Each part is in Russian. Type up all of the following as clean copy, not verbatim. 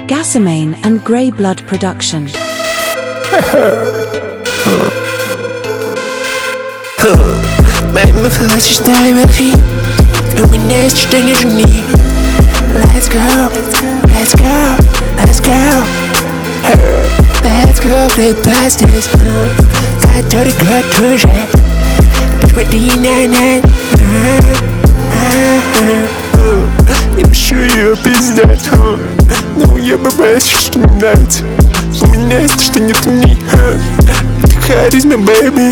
Gasamane and Grey Blood Production. Мама, хочешь дай воды, у меня есть что не жми. Let's go, let's go, let's go. Let's go, плей здесь, который год уже. Посмотри на нас. Не пишу ее пиздать, но я боюсь, что не нравится. У меня есть что нет у них. Харизма, бэйби.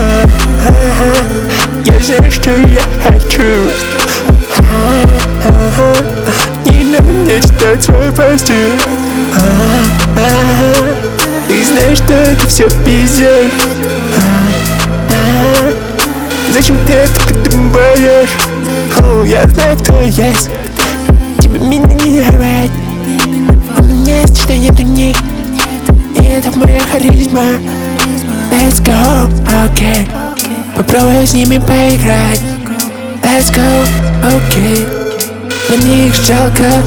Я знаю, что я хочу. Не надо мне читать свой постель. Ты знаешь, что это все пиздец. Зачем ты это придумываешь? Я знаю, кто есть. Тебе меня не рвать. У меня есть что нет у них. И это моя харизма. Let's go, окей. Попробую с ними поиграть. Let's go, окей. Мне их жалко.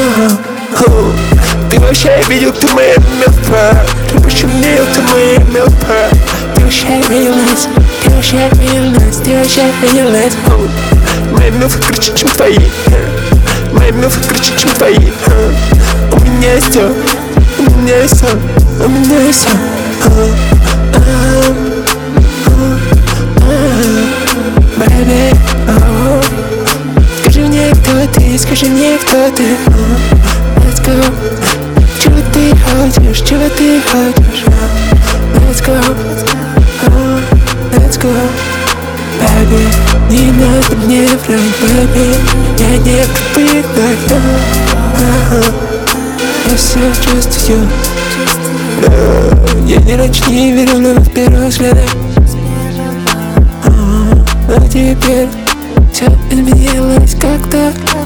Ты вообще видел, кто моя мелпа? Ты пошумел, кто моя мелпа? Ты вообще видел нас? Ты вообще видел нас? Ты вообще видел нас? Моя мелпа круче, чем твои. Моя мелпа круче, чем твои. У меня есть все. У меня есть все. У меня есть все. Baby, скажи мне, кто ты, скажи мне, кто ты. Let's go. Чего ты хочешь, чего ты хочешь? Let's go, let's go. Baby, не надо мне врать, baby. Я не привык. Я все чувствую. Я ни раньше не верил в первый взгляд. Но теперь все изменилось как-то.